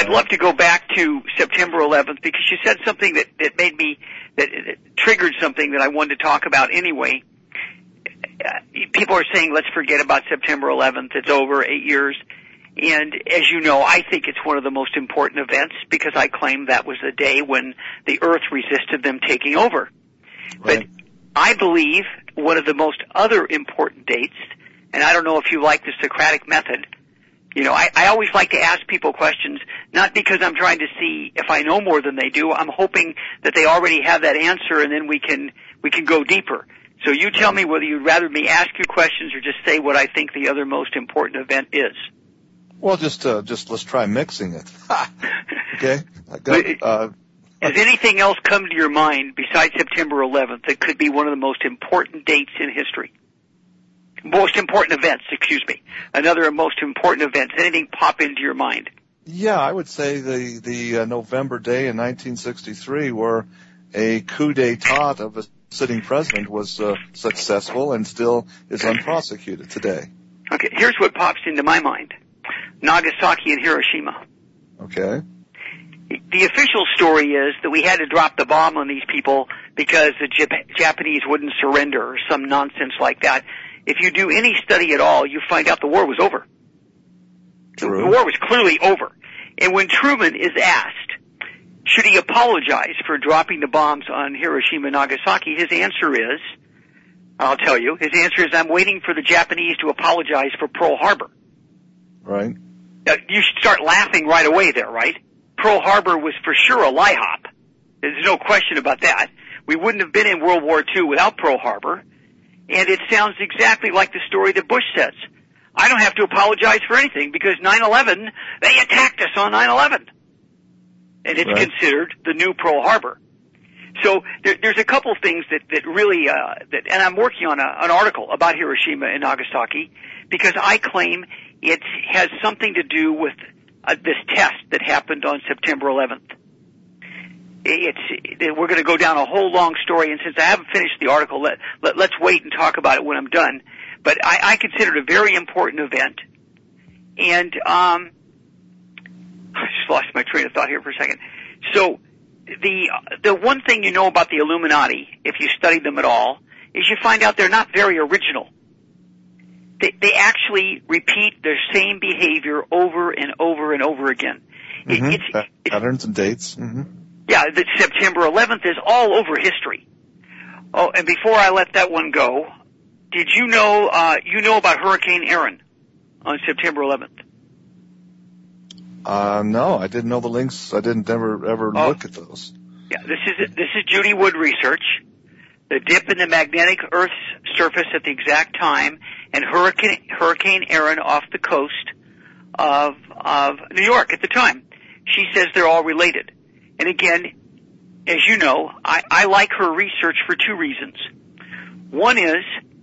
I'd love to go back to September 11th because you said something that made me, that triggered something that I wanted to talk about anyway. People are saying, let's forget about September 11th. It's over 8 years. And as you know, I think it's one of the most important events because I claim that was the day when the Earth resisted them taking over. Right. But I believe one of the most other important dates, and I don't know if you like the Socratic method, you know, I always like to ask people questions, not because I'm trying to see if I know more than they do. I'm hoping that they already have that answer and then we can go deeper. So you tell me whether you'd rather me ask you questions or just say what I think the other most important event is. Well, just let's try mixing it. Okay. Has anything else come to your mind besides September 11th that could be one of the most important dates in history? Most important events, excuse me. Another most important event. Does anything pop into your mind? Yeah, I would say the November day in 1963 where a coup d'etat of a sitting president was successful and still is unprosecuted today. Okay, here's what pops into my mind. Nagasaki and Hiroshima. Okay. The official story is that we had to drop the bomb on these people because the Japanese wouldn't surrender or some nonsense like that. If you do any study at all, you find out the war was over. True. The war was clearly over. And when Truman is asked, should he apologize for dropping the bombs on Hiroshima and Nagasaki, his answer is, I'll tell you, his answer is, I'm waiting for the Japanese to apologize for Pearl Harbor. Right. Now, you should start laughing right away there, right? Pearl Harbor was for sure a lie hop. There's no question about that. We wouldn't have been in World War II without Pearl Harbor. And it sounds exactly like the story that Bush says. I don't have to apologize for anything because 9/11, they attacked us on 9/11. And it's right. considered the new Pearl Harbor. So there's a couple things that really, and I'm working on an article about Hiroshima and Nagasaki because I claim it has something to do with this test that happened on September 11th. We're going to go down a whole long story, and since I haven't finished the article, let's wait and talk about it when I'm done. But I consider it a very important event, and I just lost my train of thought here for a second. So the one thing you know about the Illuminati, if you study them at all, is you find out they're not very original. They actually repeat their same behavior over and over and over again. Mm-hmm. It's patterns and dates. Mm-hmm. Yeah, the September 11th is all over history. Oh, and before I let that one go, did you know about Hurricane Erin on September 11th? No, I didn't know the links. I didn't ever look at those. Yeah, this is Judy Wood research. The dip in the magnetic Earth's surface at the exact time, and Hurricane Erin off the coast of New York at the time. She says they're all related. And again, as you know, I like her research for two reasons. One is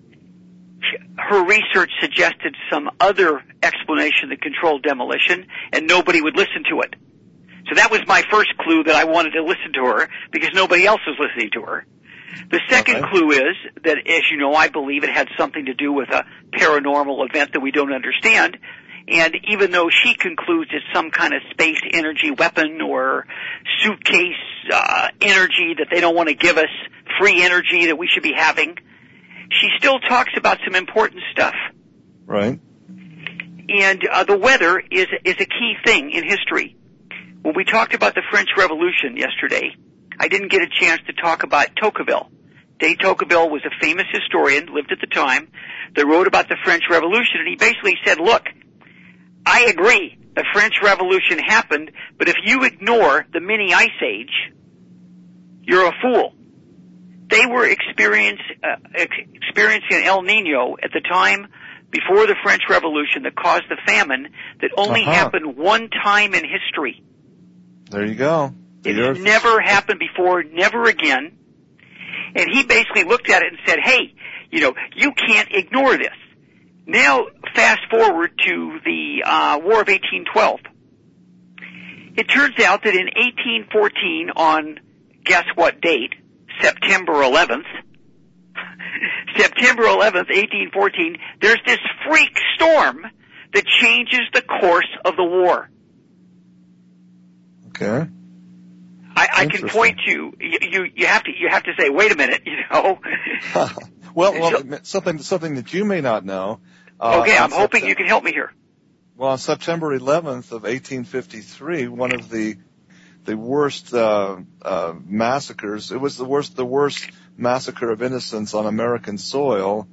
her research suggested some other explanation that controlled demolition, and nobody would listen to it. So that was my first clue that I wanted to listen to her because nobody else was listening to her. The second clue is that, as you know, I believe it had something to do with a paranormal event that we don't understand. And even though she concludes it's some kind of space energy weapon or suitcase energy that they don't want to give us, free energy that we should be having, she still talks about some important stuff. Right. And the weather is a key thing in history. When we talked about the French Revolution yesterday, I didn't get a chance to talk about Tocqueville. De Tocqueville was a famous historian, lived at the time, that wrote about the French Revolution, and he basically said, look, I agree, the French Revolution happened, but if you ignore the mini ice age, you're a fool. They were experiencing El Nino at the time before the French Revolution that caused the famine that only happened one time in history. There you go. It's never happened before, never again. And he basically looked at it and said, hey, you can't ignore this. Now, fast forward to the War of 1812. It turns out that in 1814, on guess what date? September 11th. September 11th, 1814, there's this freak storm that changes the course of the war. Okay. I can point to you have to say, wait a minute, you know. well, something that you may not know. Okay, I'm hoping you can help me here. Well, on September 11th of 1853, one of the worst massacres. It was the worst massacre of innocents on American soil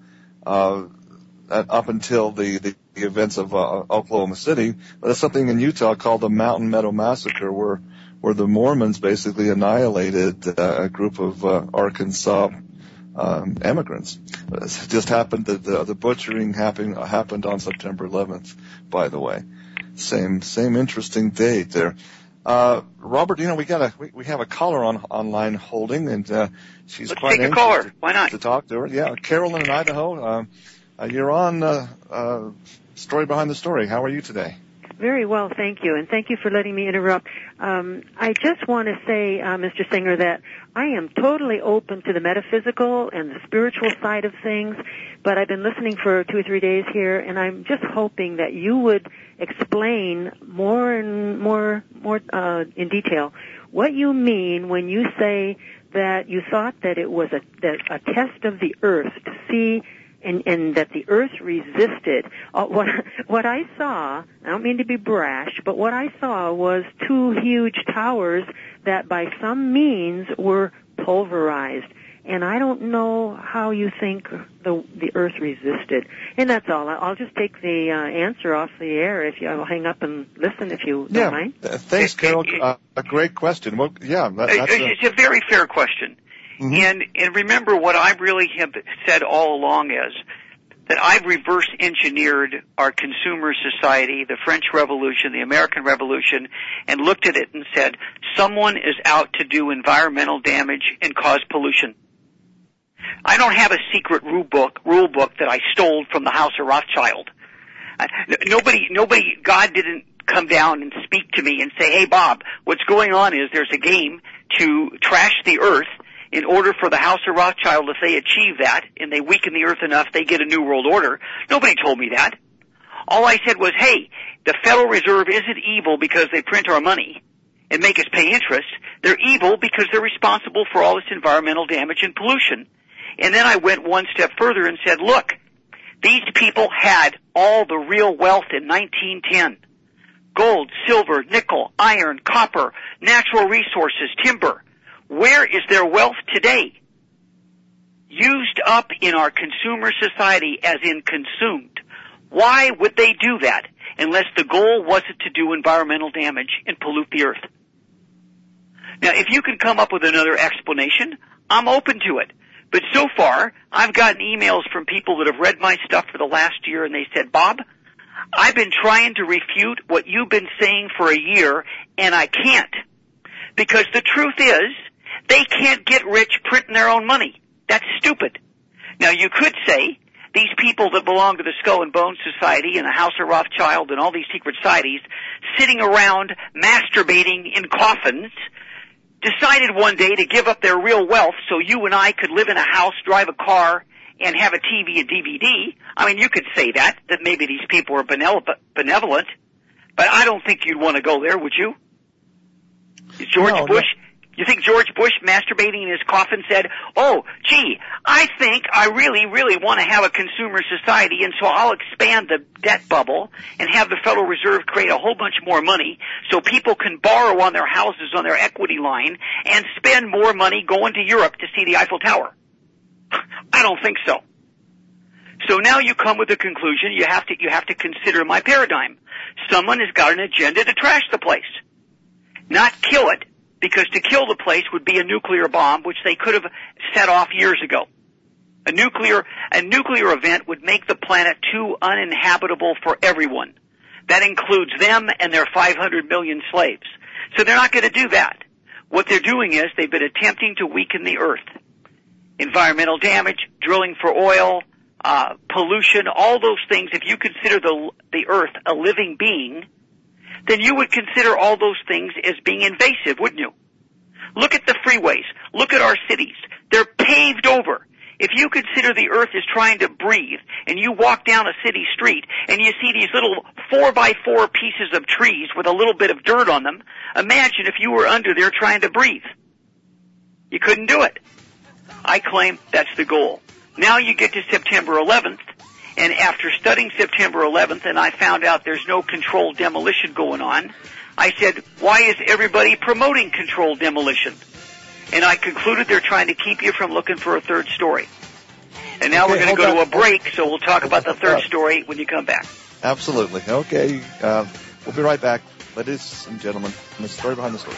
up until the events of Oklahoma City. But there's something in Utah called the Mountain Meadow Massacre, where the Mormons basically annihilated a group of Arkansas immigrants. It just happened that the butchering happened on September 11th. By the way, same interesting date there. Robert, you know, we have a caller online holding, and she's Let's quite take a caller. Why not? To talk to her. Yeah, Carolyn in Idaho. You're on Story Behind the Story. How are you today? Very well, thank you, and thank you for letting me interrupt. I just want to say, Mr. Singer, that I am totally open to the metaphysical and the spiritual side of things, but I've been listening for 2 or 3 days here, and I'm just hoping that you would explain more and more in detail what you mean when you say that you thought that it was a test of the earth to see and that the earth resisted. What I saw, I don't mean to be brash, but what I saw was 2 huge towers that by some means were pulverized. And I don't know how you think the earth resisted. And that's all. I'll just take the answer off the air if I'll hang up and listen if you don't mind. Thanks, Carol. A great question. Well, yeah, it's a very fair question. Mm-hmm. And remember, what I really have said all along is that I've reverse engineered our consumer society, the French Revolution, the American Revolution, and looked at it and said, someone is out to do environmental damage and cause pollution. I don't have a secret rule book that I stole from the House of Rothschild. God didn't come down and speak to me and say, hey, Bob, what's going on is there's a game to trash the earth. In order for the House of Rothschild, if they achieve that and they weaken the earth enough, they get a new world order. Nobody told me that. All I said was, hey, the Federal Reserve isn't evil because they print our money and make us pay interest. They're evil because they're responsible for all this environmental damage and pollution. And then I went one step further and said, look, these people had all the real wealth in 1910. Gold, silver, nickel, iron, copper, natural resources, timber. Where is their wealth today? Used up in our consumer society, as in consumed. Why would they do that unless the goal wasn't to do environmental damage and pollute the earth? Now, if you can come up with another explanation, I'm open to it. But so far, I've gotten emails from people that have read my stuff for the last year, and they said, Bob, I've been trying to refute what you've been saying for a year, and I can't. Because the truth is, they can't get rich printing their own money. That's stupid. Now, you could say these people that belong to the Skull and Bones Society and the House of Rothschild and all these secret societies sitting around masturbating in coffins decided one day to give up their real wealth so you and I could live in a house, drive a car, and have a TV and DVD. I mean, you could say that maybe these people are benevolent, but I don't think you'd want to go there, would you? You think George Bush, masturbating in his coffin, said, oh, gee, I think I really, really want to have a consumer society, and so I'll expand the debt bubble and have the Federal Reserve create a whole bunch more money so people can borrow on their houses on their equity line and spend more money going to Europe to see the Eiffel Tower? I don't think so. So now you come with the conclusion you have to consider my paradigm. Someone has got an agenda to trash the place, not kill it. Because to kill the place would be a nuclear bomb, which they could have set off years ago. A nuclear event would make the planet too uninhabitable for everyone. That includes them and their 500 million slaves. So they're not going to do that. What they're doing is they've been attempting to weaken the earth. Environmental damage, drilling for oil, pollution, all those things. If you consider the earth a living being, then you would consider all those things as being invasive, wouldn't you? Look at the freeways. Look at our cities. They're paved over. If you consider the earth is trying to breathe, and you walk down a city street, and you see these little 4x4 pieces of trees with a little bit of dirt on them, imagine if you were under there trying to breathe. You couldn't do it. I claim that's the goal. Now you get to September 11th, and after studying September 11th, and I found out there's no controlled demolition going on, I said, why is everybody promoting controlled demolition? And I concluded they're trying to keep you from looking for a third story. And now we're going to go to a break, so we'll talk about the third story when you come back. Absolutely. Okay. We'll be right back. Ladies and gentlemen, the story behind the story.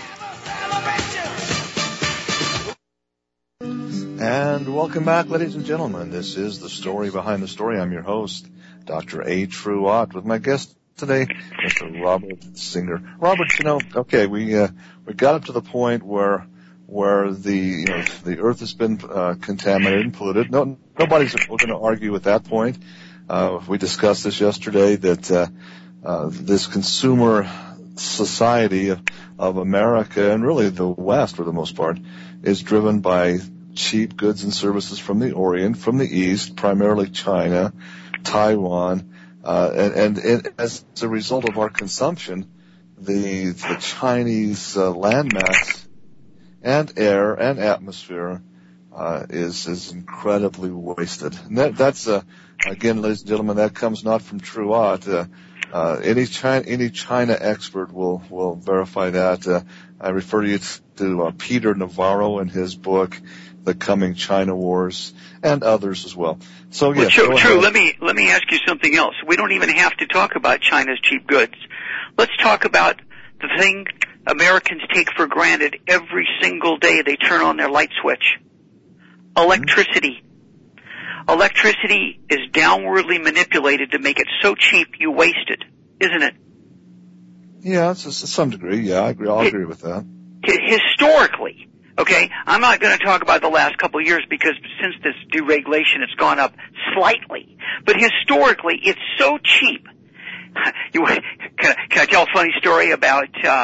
And welcome back, ladies and gentlemen. This is the story behind the story. I'm your host, Dr. A. Truott, with my guest today, Mr. Robert Singer. Robert, okay, we got up to the point where the earth has been contaminated and polluted. Nobody's going to argue with that point. We discussed this yesterday, that this consumer society of America, and really the West for the most part, is driven by cheap goods and services from the Orient, from the East, primarily China, Taiwan, and as a result of our consumption, the Chinese landmass and air and atmosphere is incredibly wasted. And that's again, ladies and gentlemen, that comes not from Truott. Any China expert will verify that. I refer you to Peter Navarro in his book, The Coming China Wars, and others as well. So yes, true. Let me ask you something else. We don't even have to talk about China's cheap goods. Let's talk about the thing Americans take for granted every single day they turn on their light switch. Electricity. Electricity is downwardly manipulated to make it so cheap you waste it, isn't it? Yeah, to some degree. Yeah, I agree. I'll agree with that. Historically, okay, I'm not going to talk about the last couple of years because since this deregulation it's gone up slightly. But historically, it's so cheap. Can I tell a funny story about,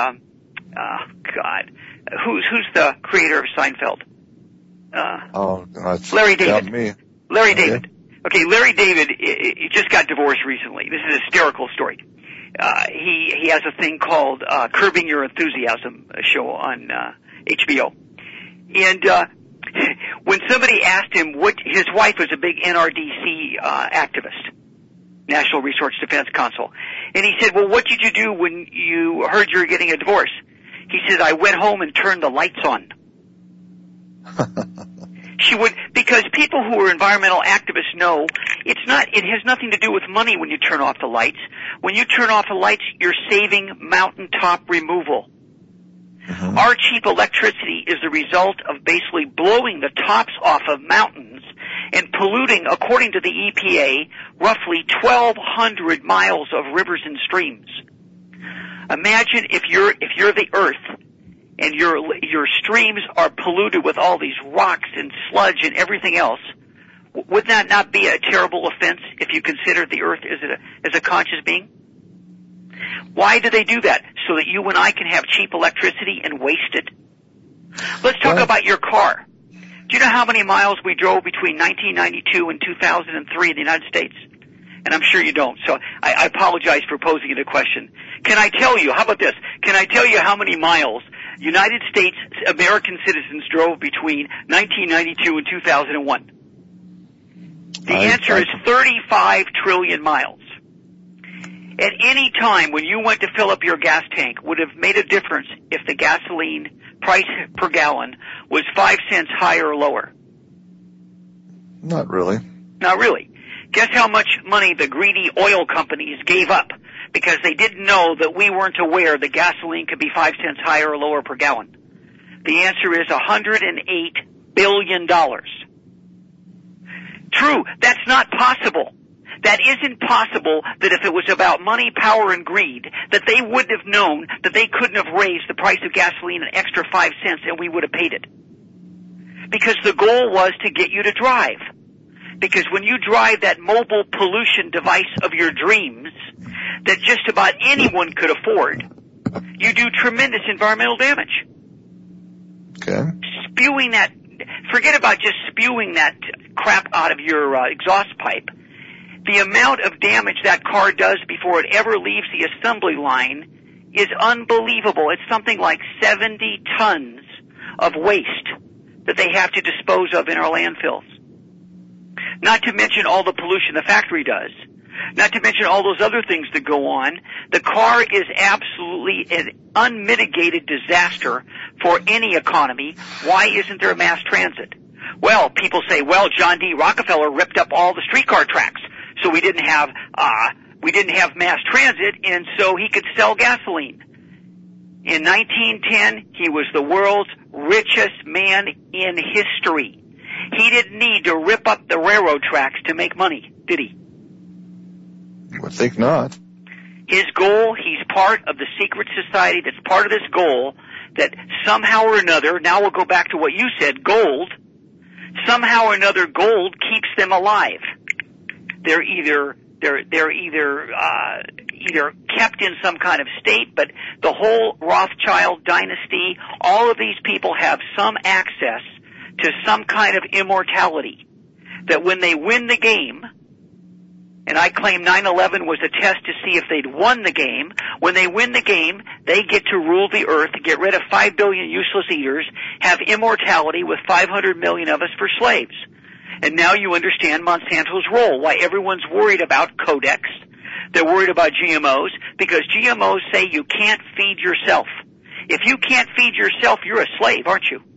who's the creator of Seinfeld? Larry David. Me. Larry David. Okay, Larry David he just got divorced recently. This is a hysterical story. He has a thing called Curbing Your Enthusiasm, a show on HBO. And when somebody asked him his wife was a big NRDC activist, National Resource Defense Council. And he said, well, what did you do when you heard you were getting a divorce? He said, I went home and turned the lights on. She would, because people who are environmental activists know it has nothing to do with money when you turn off the lights. When you turn off the lights, you're saving mountaintop removal. Mm-hmm. Our cheap electricity is the result of basically blowing the tops off of mountains and polluting, according to the EPA, roughly 1,200 miles of rivers and streams. Imagine if you're the Earth and your streams are polluted with all these rocks and sludge and everything else. Would that not be a terrible offense if you consider the Earth as a conscious being? Why do they do that? So that you and I can have cheap electricity and waste it? Let's talk about your car. Do you know how many miles we drove between 1992 and 2003 in the United States? And I'm sure you don't, so I apologize for posing it a question. Can I tell you, how about this? Can I tell you how many miles United States American citizens drove between 1992 and 2001? The answer is 35 trillion miles. At any time when you went to fill up your gas tank would have made a difference if the gasoline price per gallon was 5 cents higher or lower? Not really. Not really. Guess how much money the greedy oil companies gave up because they didn't know that we weren't aware that gasoline could be 5 cents higher or lower per gallon? The answer is $108 billion. True, that's not possible. That isn't possible that if it was about money, power, and greed, that they wouldn't have known that they couldn't have raised the price of gasoline an extra 5 cents and we would have paid it. Because the goal was to get you to drive. Because when you drive that mobile pollution device of your dreams that just about anyone could afford, you do tremendous environmental damage. Okay. Spewing that forget about just spewing that crap out of your exhaust pipe. The amount of damage that car does before it ever leaves the assembly line is unbelievable. It's something like 70 tons of waste that they have to dispose of in our landfills. Not to mention all the pollution the factory does. Not to mention all those other things that go on. The car is absolutely an unmitigated disaster for any economy. Why isn't there mass transit? Well, people say, well, John D. Rockefeller ripped up all the streetcar tracks, so we didn't have mass transit, and so he could sell gasoline. In 1910, he was the world's richest man in history. He didn't need to rip up the railroad tracks to make money, did he? I would think not. His goal, he's part of the secret society that's part of this goal, that somehow or another, now we'll go back to what you said, gold, somehow or another gold keeps them alive. They're either kept in some kind of state, but the whole Rothschild dynasty, all of these people have some access to some kind of immortality, that when they win the game, and I claim 9/11 was a test to see if they'd won the game, when they win the game, they get to rule the earth, get rid of 5 billion useless eaters, have immortality with 500 million of us for slaves. And now you understand Monsanto's role, why everyone's worried about Codex. They're worried about GMOs, because GMOs say you can't feed yourself. If you can't feed yourself, you're a slave, aren't you?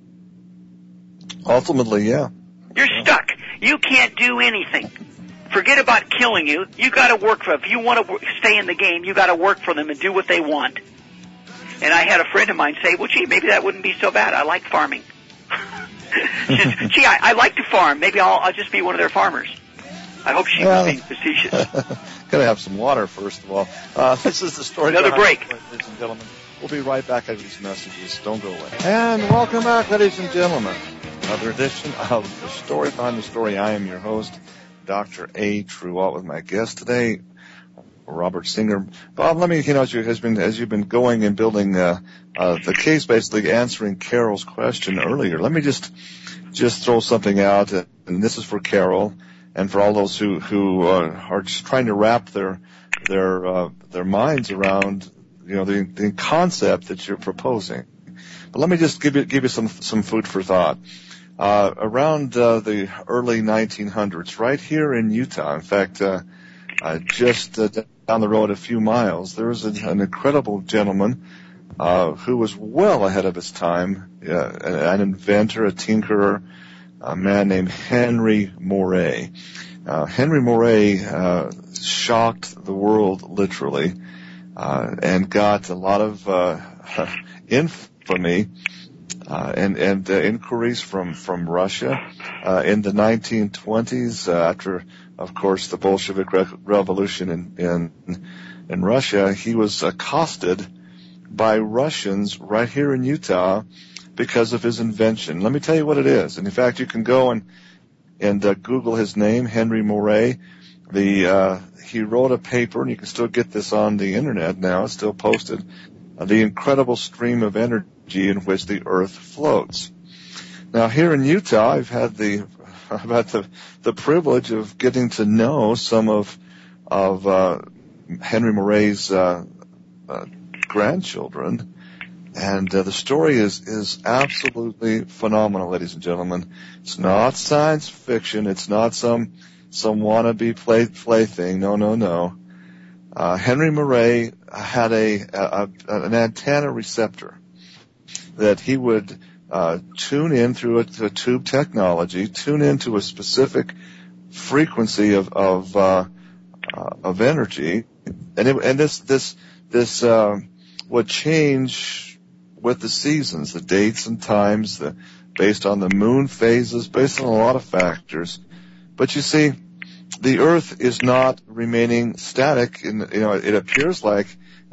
Ultimately, yeah. You're stuck. You can't do anything. Forget about killing you. You got to work for them. If you want to stay in the game, you got to work for them and do what they want. And I had a friend of mine say, well, gee, maybe that wouldn't be so bad. I like farming. She says, gee, I like to farm. Maybe I'll just be one of their farmers. I hope she was being facetious. Gotta have some water, first of all. This is the story. Another break. Ladies and gentlemen. We'll be right back after these messages. Don't go away. And welcome back, ladies and gentlemen. Another edition of The Story Behind the Story. I am your host, Dr. A. Truault, with my guest today, Robert Singer. Bob, let me, as you've been going and building the case, basically answering Carol's question earlier, let me just throw something out, and this is for Carol and for all those who are just trying to wrap their minds around the concept that you're proposing. But let me just give you some food for thought. Around the early 1900s, right here in Utah, in fact, just down the road a few miles, there was an incredible gentleman who was well ahead of his time, an inventor, a tinkerer, a man named Henry Moray. Henry Moray shocked the world, literally, and got a lot of infamy and inquiries from Russia in the 1920s, after, of course, the Bolshevik Revolution in Russia. He was accosted by Russians right here in Utah because of his invention. Let me tell you what it is. And in fact, you can go and Google his name, Henry Moray. He wrote a paper, and you can still get this on the internet now. It's still posted. The incredible stream of energy in which the Earth floats. Now, here in Utah, I've had the privilege of getting to know some of Henry Moray's grandchildren, and the story is absolutely phenomenal, ladies and gentlemen. It's not science fiction. It's not some wannabe plaything. No. Henry Moray had an antenna receptor that he would tune in through a tube technology, tune into a specific frequency of energy, and this would change with the seasons, the dates and times, based on the moon phases, based on a lot of factors. But you see, the Earth is not remaining static. It appears like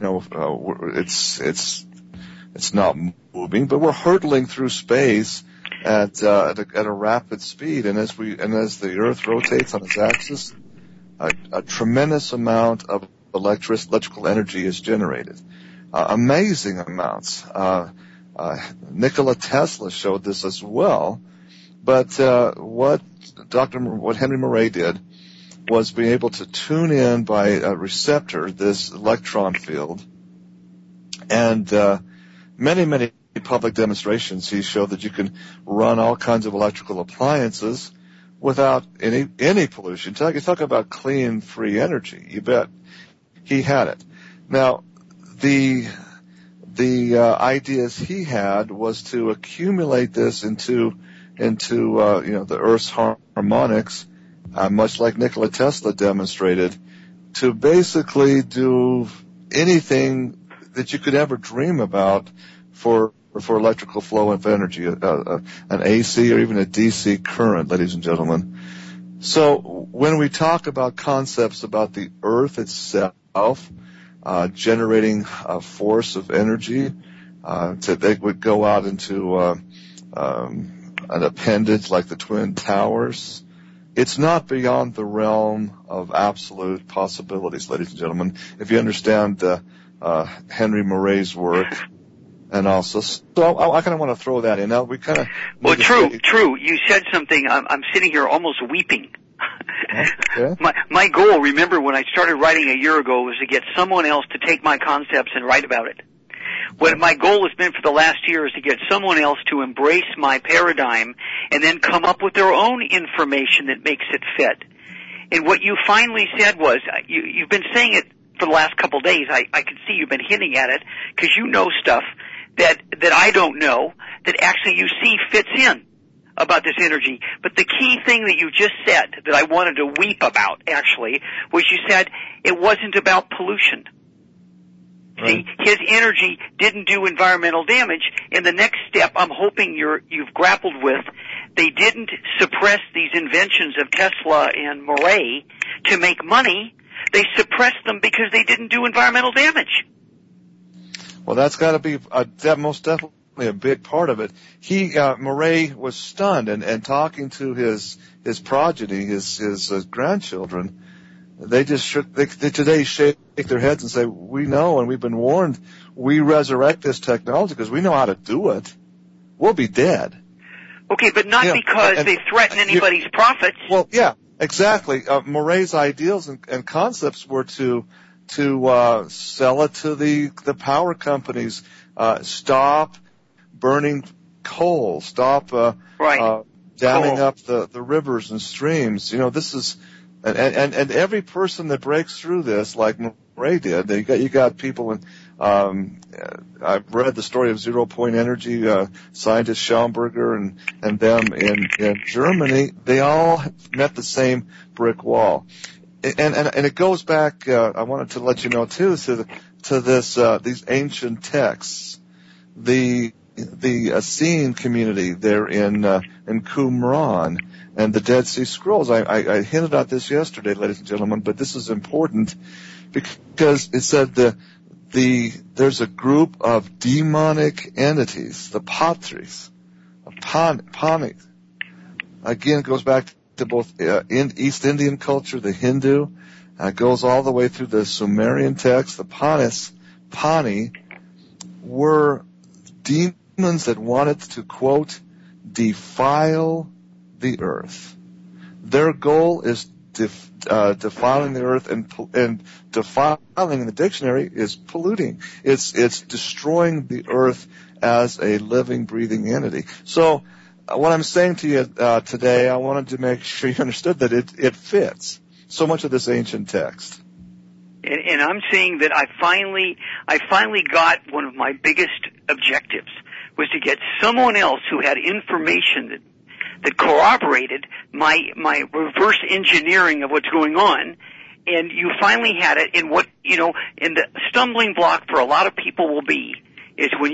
it's not moving, but we're hurtling through space at a rapid speed. And as the Earth rotates on its axis, a tremendous amount of electrical energy is generated. Amazing amounts. Nikola Tesla showed this as well. But what Henry Murray did was be able to tune in by a receptor this electron field, and many public demonstrations he showed that you can run all kinds of electrical appliances without any pollution. Talk about clean, free energy. You bet. He had it. Now, the ideas he had was to accumulate this into the Earth's harmonics, much like Nikola Tesla demonstrated, to basically do anything that you could ever dream about for electrical flow of energy, an AC or even a DC current, ladies and gentlemen. So when we talk about concepts about the Earth itself generating a force of energy, they would go out into an appendage like the Twin Towers. It's not beyond the realm of absolute possibilities, ladies and gentlemen, if you understand Henry Murray's work. And also, so I kind of want to throw that in. Now we kind of true. You said something. I'm sitting here almost weeping. Okay. My goal, remember, when I started writing a year ago, was to get someone else to take my concepts and write about it. What my goal has been for the last year is to get someone else to embrace my paradigm and then come up with their own information that makes it fit. And what you finally said was, you've been saying it for the last couple of days. I can see you've been hinting at it because you know stuff that I don't know, that actually you see fits in about this energy. But the key thing that you just said that I wanted to weep about, actually, was you said it wasn't about pollution. Right. See, his energy didn't do environmental damage. And the next step I'm hoping you've grappled with, they didn't suppress these inventions of Tesla and Murray to make money. They suppressed them because they didn't do environmental damage. Well, that's got to be most definitely a big part of it. Murray was stunned, and talking to his progeny, his grandchildren, they just today shake their heads and say, we know and we've been warned. We resurrect this technology because we know how to do it. We'll be dead. Okay, but not because they threaten anybody's profits. Well, yeah, exactly. Murray's ideals and concepts were to sell it to the power companies, stop burning coal, stop damming up the rivers and streams. This is and every person that breaks through this, like Murray did, you got people in. I've read the story of 0 Point Energy, scientist Schellenberger and them in Germany. They all met the same brick wall. And it goes back. I wanted to let you know too to these ancient texts, the Essene community there in Qumran and the Dead Sea Scrolls. I hinted at this yesterday, ladies and gentlemen, but this is important because it said there's a group of demonic entities, the Patris, Pani. Again, it goes back to both in East Indian culture, the Hindu, goes all the way through the Sumerian text. The Pani were demons that wanted to, quote, defile the earth. Their goal is defiling the earth, and defiling in the dictionary is polluting. It's destroying the earth as a living, breathing entity. So what I'm saying to you today, I wanted to make sure you understood that it fits so much of this ancient text. And I'm saying that I finally got one of my biggest objectives, was to get someone else who had information that corroborated my reverse engineering of what's going on. And you finally had it. And and the stumbling block for a lot of people will be is when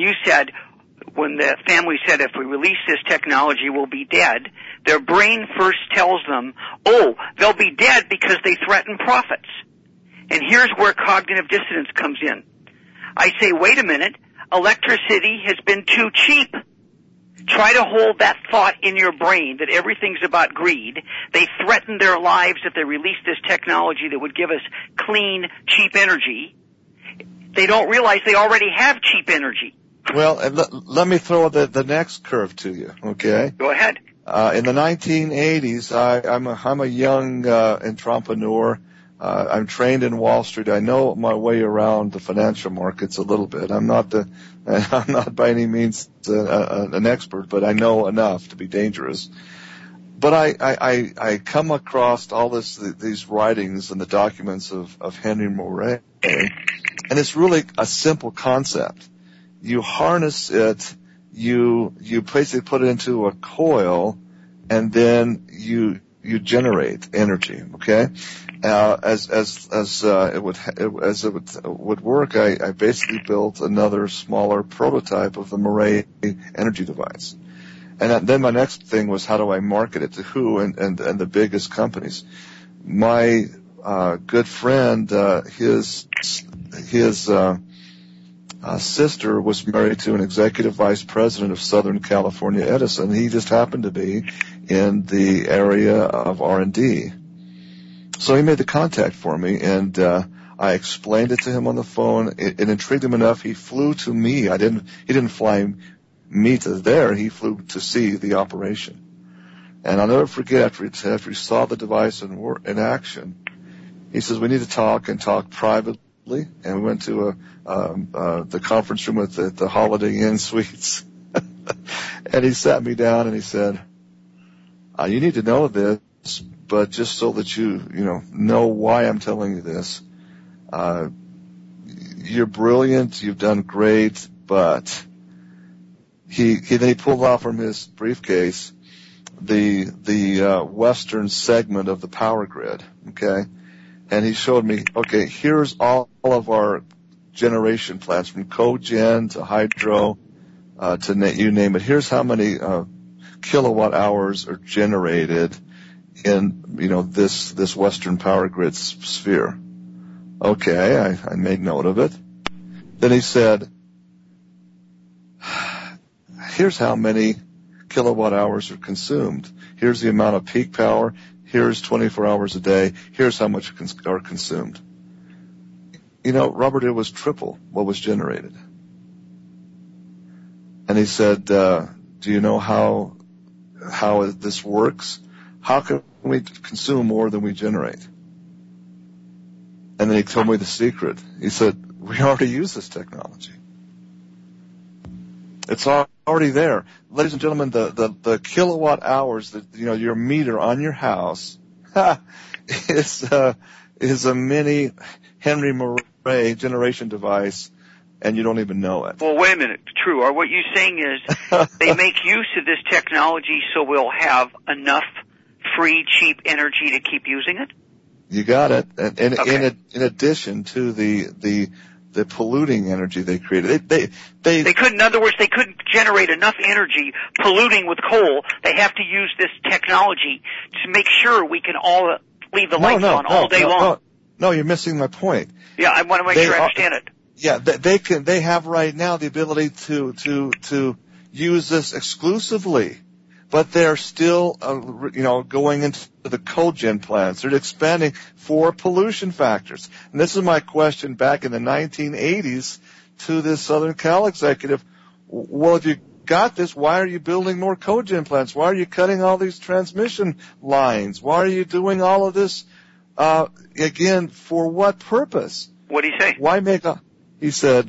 the family said, if we release this technology, we'll be dead, their brain first tells them, they'll be dead because they threaten profits. And here's where cognitive dissonance comes in. I say, wait a minute, electricity has been too cheap. Try to hold that thought in your brain that everything's about greed. They threaten their lives if they release this technology that would give us clean, cheap energy. They don't realize they already have cheap energy. Well, let me throw the next curve to you, okay? Go ahead. In the 1980s, I'm a young entrepreneur. I'm trained in Wall Street. I know my way around the financial markets a little bit. I'm not by any means an expert, but I know enough to be dangerous. But I come across all these writings and the documents of Henry Moray, and it's really a simple concept. You harness it, you basically put it into a coil, and then you generate energy. Okay, as it would work, I basically built another smaller prototype of the Moray energy device. And then my next thing was, how do I market it to who and the biggest companies? My good friend, his sister was married to an executive vice president of Southern California Edison. He just happened to be in the area of R&D. So he made the contact for me, and I explained it to him on the phone. It intrigued him enough. He flew to me. He didn't fly me to there. He flew to see the operation. And I'll never forget, after he saw the device in action, he says, we need to talk privately. And we went to the conference room at the Holiday Inn Suites. And he sat me down and he said, you need to know this, but just so that you know why I'm telling you this, you're brilliant, you've done great, but then he pulled out from his briefcase the western segment of the power grid, okay? And he showed me, okay, here's all of our generation plants, from cogen to hydro to you name it. Here's how many kilowatt hours are generated in this western power grid sphere. Okay, I made note of it. Then he said, here's how many kilowatt hours are consumed. Here's the amount of peak power. Here's 24 hours a day. Here's how much are consumed. Robert, it was triple what was generated. And he said, do you know how this works? How can we consume more than we generate? And then he told me the secret. He said, we already use this technology. It's already there. Ladies and gentlemen, the kilowatt hours that, your meter on your house is a mini Henry Moray generation device, and you don't even know it. Well, wait a minute. True. Or what you're saying is they make use of this technology so we'll have enough free, cheap energy to keep using it? You got it. And okay. in addition to the polluting energy they created, they couldn't. In other words, they couldn't generate enough energy polluting with coal. They have to use this technology to make sure we can all leave the lights on all day long. No, you're missing my point. Yeah, I want to make sure I understand it. Yeah, they have right now the ability to use this exclusively, but they're still going into the cogen plants. They're expanding for pollution factors. And this is my question back in the 1980s to this Southern Cal executive. Well, if you got this, why are you building more cogen plants? Why are you cutting all these transmission lines? Why are you doing all of this? Again, for what purpose? What did he say? Why he said,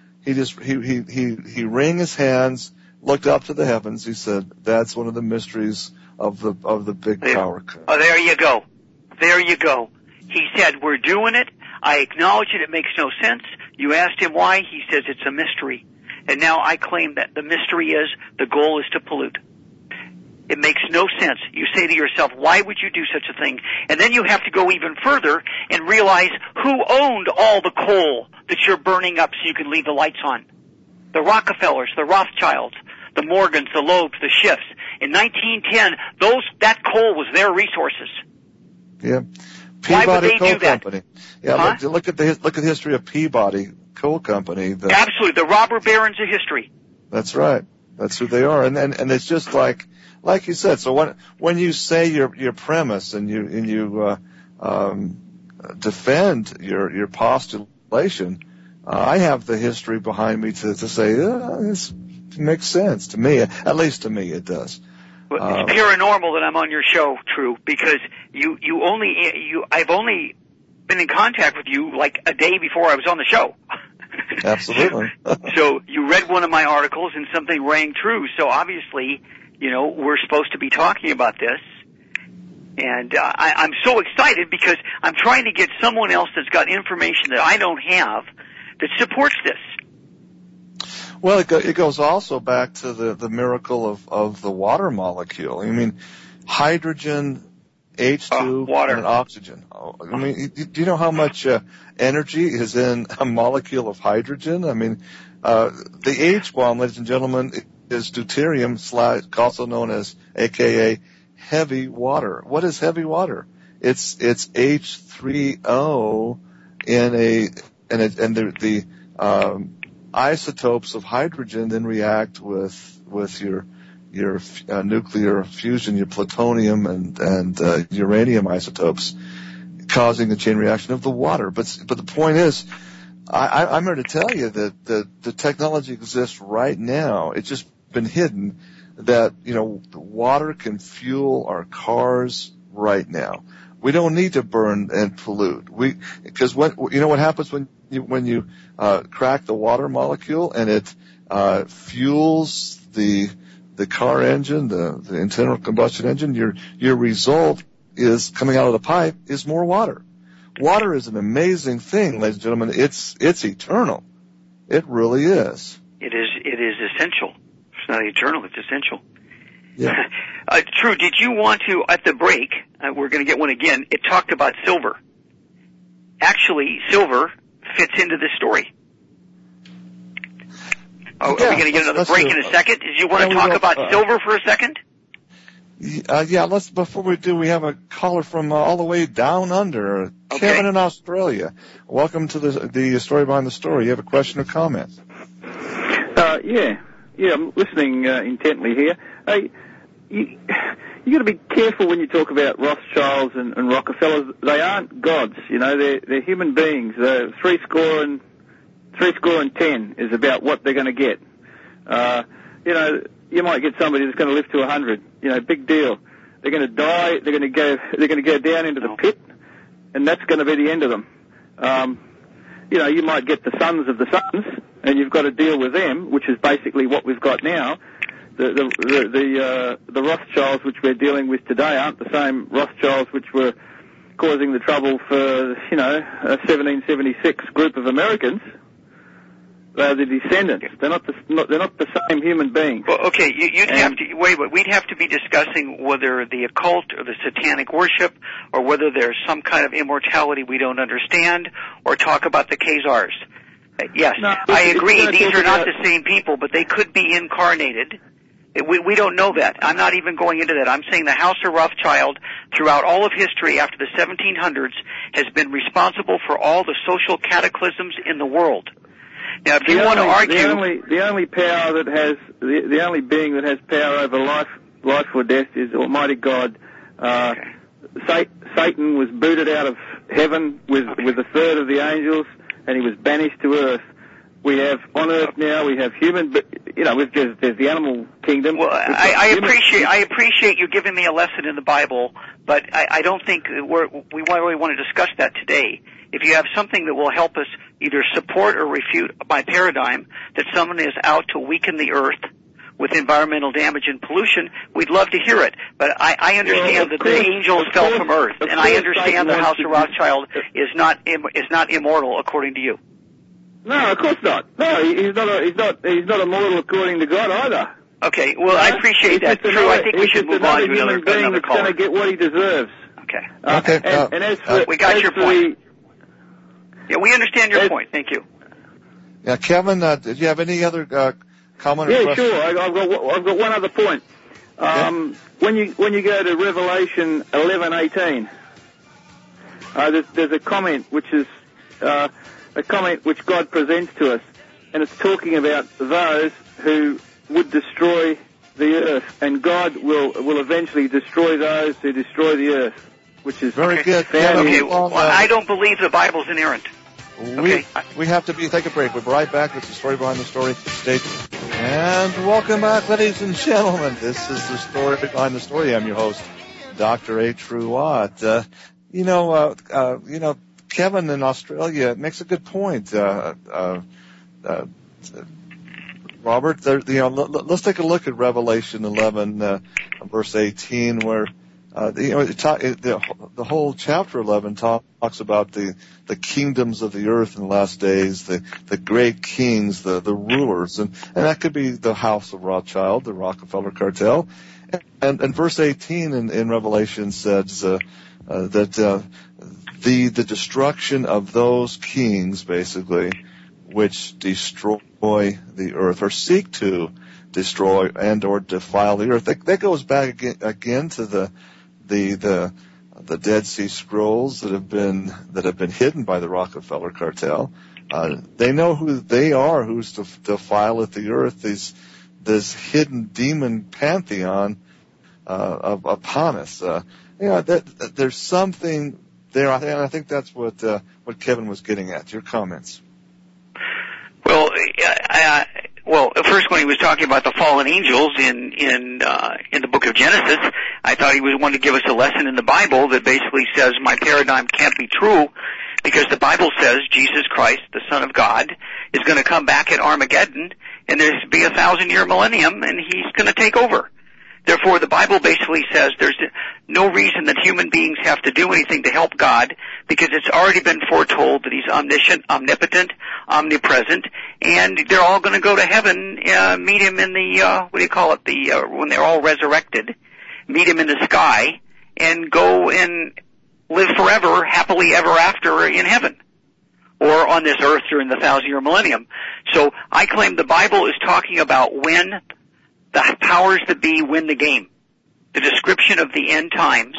he wring his hands, looked up to the heavens. He said, that's one of the mysteries of the big power cut. Oh, there you go. There you go. He said, we're doing it. I acknowledge it. It makes no sense. You asked him why. He says it's a mystery. And now I claim that the mystery is the goal is to pollute. It makes no sense. You say to yourself, why would you do such a thing? And then you have to go even further and realize who owned all the coal that you're burning up so you can leave the lights on. The Rockefellers, the Rothschilds, the Morgans, the Loebs, the Schiffs. In 1910, that coal was their resources. Yeah. Why would they Coal do that? Company. Yeah, look at the history of Peabody Coal Company. Absolutely, the robber barons of history. That's right. That's who they are. And it's just like you said. So when you say your premise and you defend your postulation, I have the history behind me to say this makes sense to me. At least to me, it does. Well, it's paranormal that I'm on your show, True, because I've only been in contact with you like a day before I was on the show. Absolutely. So you read one of my articles and something rang true. So obviously, we're supposed to be talking about this. And I'm so excited because I'm trying to get someone else that's got information that I don't have that supports this. Well, it goes also back to the miracle of the water molecule. I mean, hydrogen, H2, water, and oxygen. I mean, do you know how much energy is in a molecule of hydrogen? I mean, the H bomb, ladies and gentlemen, is deuterium, also known as, AKA, heavy water. What is heavy water? It's H3O and the isotopes of hydrogen then react with your nuclear fusion, your plutonium and uranium isotopes, causing a chain reaction of the water. But the point is, I'm here to tell you that the technology exists right now. It's just been hidden that, water can fuel our cars right now. We don't need to burn and pollute. Because what happens when you crack the water molecule and it fuels the car engine, the internal combustion engine, your result is coming out of the pipe is more water. Water is an amazing thing, ladies and gentlemen. It's eternal. It really is. It is essential. It's not eternal, it's essential. Yeah. True, did you want to, at the break, we're going to get one again, it talked about silver. Actually, silver fits into this story. Are we going to get another break in a second? Did you want to talk about silver for a second? Before we do, we have a caller from all the way down under, Kevin in Australia. Welcome to the Story Behind the Story. You have a question or comment? Yeah, I'm listening intently here. You got to be careful when you talk about Rothschilds and Rockefellers. They aren't gods, they're human beings. They're 70 and 10 is about what they're going to get. You might get somebody that's going to live to 100. Big deal. They're going to die. They're going to go down into the pit, and that's going to be the end of them. You might get the sons of the sons, and you've got to deal with them, which is basically what we've got now. The Rothschilds which we're dealing with today aren't the same Rothschilds which were causing the trouble for, a 1776 group of Americans. They're the descendants. They're not the same human beings. Well, okay, you'd have to wait. We'd have to be discussing whether the occult or the satanic worship, or whether there's some kind of immortality we don't understand, or talk about the Khazars. Yes, no, I agree. These are not the same people, but they could be incarnated. We don't know that. I'm not even going into that. I'm saying the House of Rothschild, throughout all of history after the 1700s, has been responsible for all the social cataclysms in the world. Now, if you want to argue, the only power that has the only being that has power over life or death is Almighty God. Satan was booted out of heaven with a third of the angels, and he was banished to earth. We have on earth now. We have human, there's the animal kingdom. Well, I appreciate you giving me a lesson in the Bible, but I don't think we really want to discuss that today. If you have something that will help us either support or refute my paradigm that someone is out to weaken the earth with environmental damage and pollution, we'd love to hear it. But I understand that the angels fell from earth, and I understand the House of Rothschild is not immortal according to you. No, of course not. No, he's not immortal according to God either. Okay, well, I appreciate that. True, I think we should move on to another caller. That's going to get what he deserves. Okay. And as for, we got your point. Yeah, we understand your point. Thank you. Yeah, Kevin, did you have any other comment or question? Yeah, sure. I've got one other point. When you go to Revelation 11:18, there's a comment which is a comment which God presents to us, and it's talking about those who would destroy the earth, and God will eventually destroy those who destroy the earth, which is very good. Okay, well, I don't believe the Bible's inerrant. We have to take a break. We'll be right back with the story behind the story. Stay tuned. And welcome back, ladies and gentlemen. This is the story behind the story. I'm your host, Dr. A. True Watt. Kevin in Australia makes a good point. Robert, let's take a look at Revelation 11, verse 18, where the whole chapter 11 talks about the kingdoms of the earth in the last days, the great kings, the rulers, and that could be the house of Rothschild, the Rockefeller cartel. And verse 18 in Revelation says that the destruction of those kings, basically, which destroy the earth or seek to destroy and or defile the earth. That goes back again to the Dead Sea Scrolls that have been hidden by the Rockefeller cartel. They know who they are, who's defileth the earth. This hidden demon pantheon upon us. There's something there, and I think that's what Kevin was getting at. Your comments. Well, first when he was talking about the fallen angels in the book of Genesis, I thought he was wanting to give us a lesson in the Bible that basically says my paradigm can't be true because the Bible says Jesus Christ, the Son of God, is going to come back at Armageddon and there's be a 1,000-year millennium and he's going to take over. Therefore, the Bible basically says there's no reason that human beings have to do anything to help God because it's already been foretold that he's omniscient, omnipotent, omnipresent, and they're all going to go to heaven, meet him in the, when they're all resurrected, meet him in the sky, and go and live forever, happily ever after in heaven, or on this earth during the 1,000-year millennium. So I claim the Bible is talking about when the powers that be win the game. The description of the end times,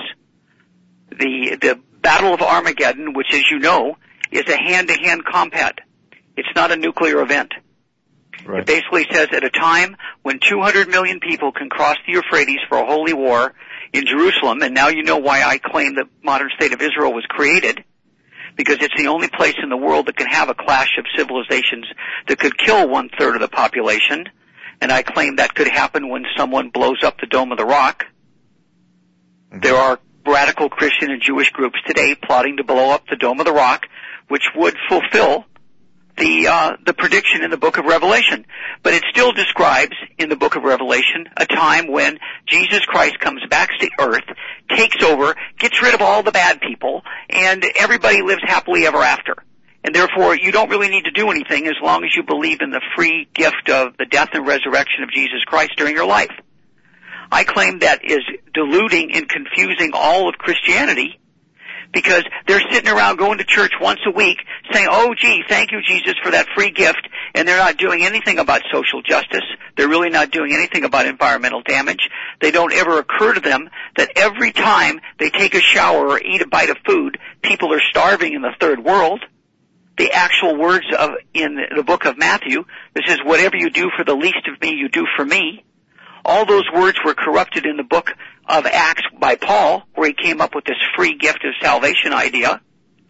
the Battle of Armageddon, which, as you know, is a hand-to-hand combat. It's not a nuclear event. Right. It basically says at a time when 200 million people can cross the Euphrates for a holy war in Jerusalem, and now you know why I claim the modern state of Israel was created, because it's the only place in the world that can have a clash of civilizations that could kill 1/3 of the population. And I claim that could happen when someone blows up the Dome of the Rock. Mm-hmm. There are radical Christian and Jewish groups today plotting to blow up the Dome of the Rock, which would fulfill the prediction in the book of Revelation. But it still describes in the book of Revelation a time when Jesus Christ comes back to earth, takes over, gets rid of all the bad people, and everybody lives happily ever after. And therefore, you don't really need to do anything as long as you believe in the free gift of the death and resurrection of Jesus Christ during your life. I claim that is diluting and confusing all of Christianity because they're sitting around going to church once a week saying, oh, gee, thank you, Jesus, for that free gift, and they're not doing anything about social justice. They're really not doing anything about environmental damage. They don't ever occur to them that every time they take a shower or eat a bite of food, people are starving in the third world. The actual words in the book of Matthew, this is whatever you do for the least of me, you do for me. All those words were corrupted in the book of Acts by Paul, where he came up with this free gift of salvation idea.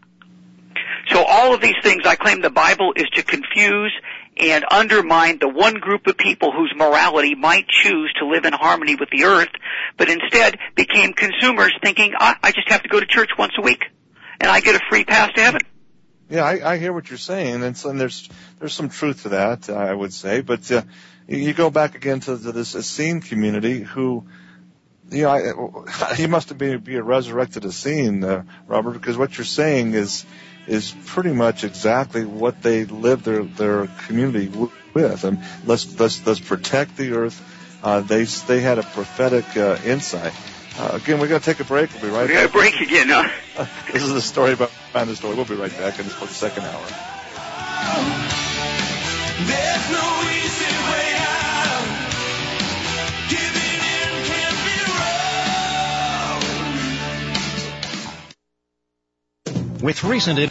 So all of these things, I claim the Bible is to confuse and undermine the one group of people whose morality might choose to live in harmony with the earth, but instead became consumers thinking, I just have to go to church once a week, and I get a free pass to heaven. Yeah, I hear what you're saying, and there's some truth to that, I would say. But you go back again to this Essene community, who, he must be a resurrected Essene, Robert, because what you're saying is pretty much exactly what they live their community with. And let's protect the earth. They had a prophetic insight. Again, we're going to take a break. We'll be right back. We're going to break again, huh? This is the story behind the story. We'll be right back in the second hour. There's no easy way out. Giving in can be wrong. With recent